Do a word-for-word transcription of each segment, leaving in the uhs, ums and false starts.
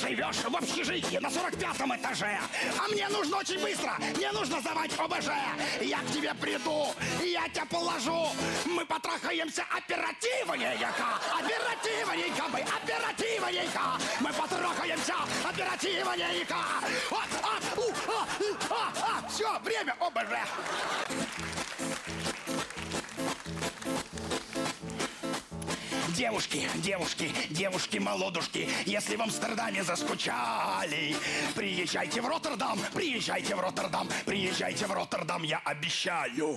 живешь в общежитии на сорок пятом этаже, а мне нужно очень быстро, мне нужно сдавать ОБЖ. Я к тебе приду, я тебя положу, мы потрахаемся оперативненько, оперативненько, мы оперативненько, мы потрахаемся оперативненько. А, а, у, а, а, а, все, время ОБЖ. Девушки, девушки, девушки-молодушки, если в Амстердаме заскучали, приезжайте в Роттердам, приезжайте в Роттердам, приезжайте в Роттердам, я обещаю.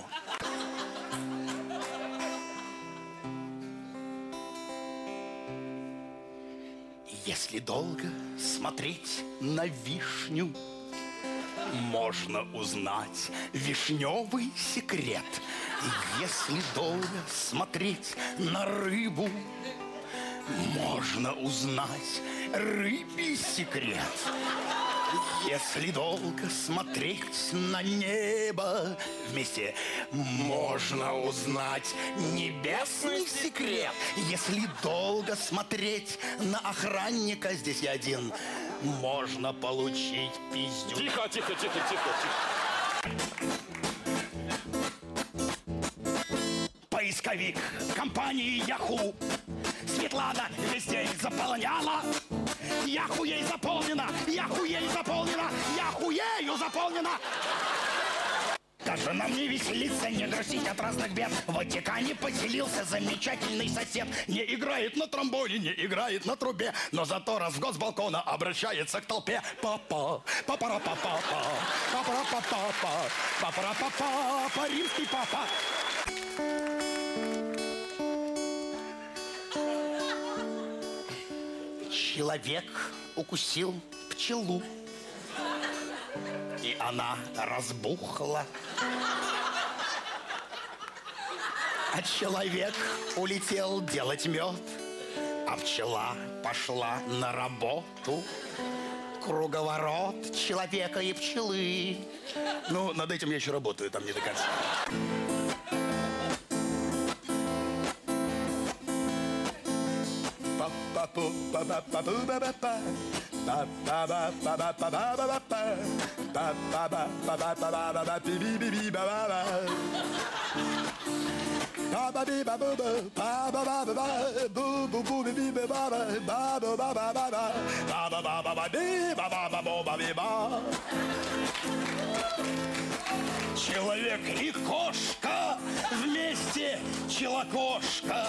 Если долго смотреть на вишню, можно узнать вишневый секрет. Если долго смотреть на рыбу, можно узнать рыбий секрет. Если долго смотреть на небо, вместе можно узнать небесный секрет. Если долго смотреть на охранника, здесь я один, можно получить пиздюк. Тихо, тихо, тихо, тихо, тихо. Поисковик компании Yahoo. Светлана весь день заполняла. Яху ей заполнена, Яху ей заполнена, Яху ею заполнена. Даже нам не веселиться, не грустить от разных бед. В Ватикане поселился замечательный сосед. Не играет на тромбоне, не играет на трубе, но зато раз в год с балкона обращается к толпе. Папа, папа-ра-па-па-па, папа-ра-па-па-па, папа-ра-па-па-па, римский папа. Человек укусил пчелу, и она разбухла. А человек улетел делать мед, а пчела пошла на работу. Круговорот человека и пчелы. Ну, над этим я еще работаю, там не до конца. Человек и кошка вместе челокошка.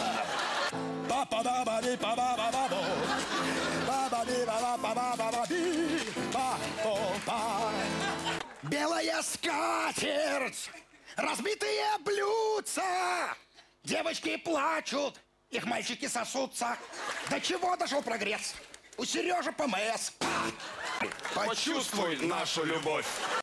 Белая скатерть, разбитые блюдца, девочки плачут, их мальчики сосутся. До чего дошел прогресс? У Сережи ПМС. Почувствуй нашу любовь.